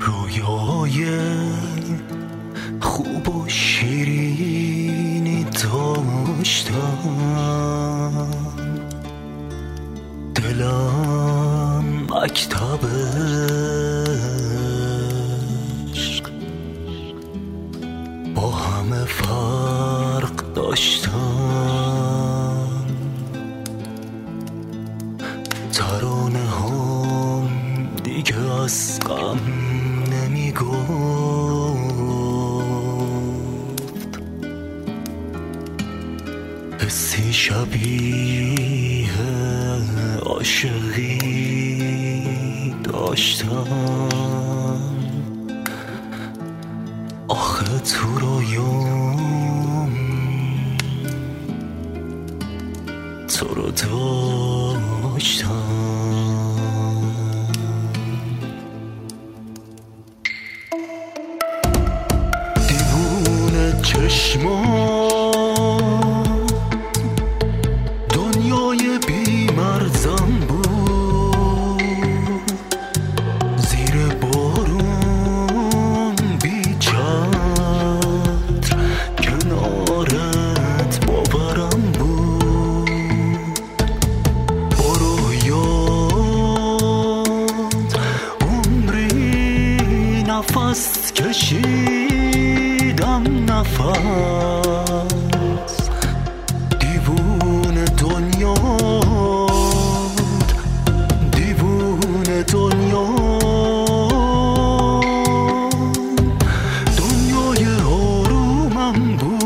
رویای خوب و شیرینی داشتم، دلم مکتب عشق با همه فرق داشتم. ترانه هم دیگه از غم نمیگفت، حسی شبیه عاشقی داشتم. آخه تو رویام تو رو داشتم. دیوونه چشمان دنیای بی‌مرزم بود، زیر بارون بی چتر کنارت باورم بود. با رویات عمری نفس کشیدم، نفس دیوونه دنیات، دیوونه دنیای آرومم بود.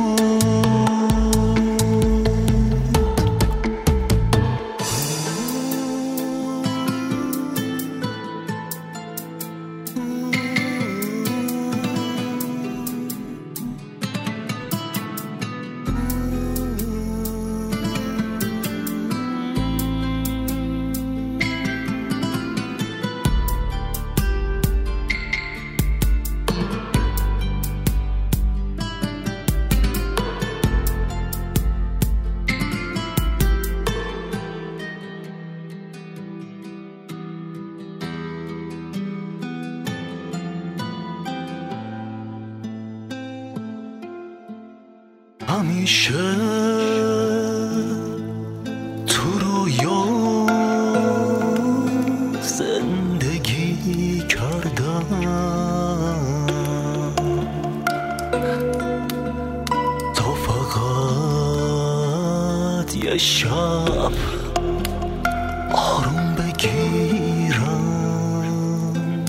همیشه تو رویا زندگی کردم، تا فقط یه شب آروم بگیرم،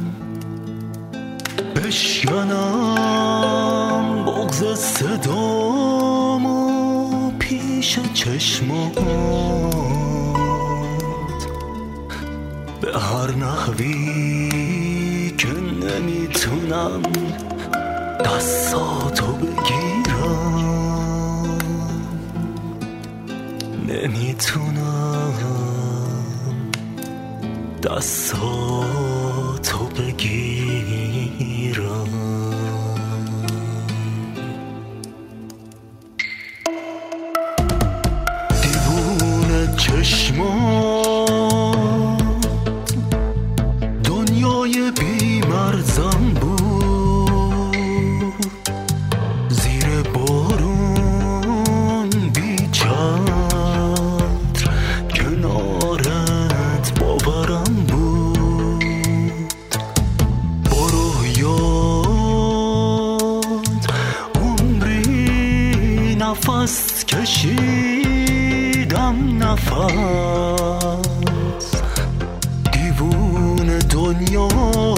بشکنم بغض صدامو پیش چشمات، به هر نحوی که نمیتونم دستاتو بگیرم، نمیتونم دستاتو بگیرم. دیوونه چشمات دنیای بی‌مرزم بود، زیر بارون بی چتر کنارت باورم بود. با رویات عمری نفس کشیدم، نفس دیوونه دنیا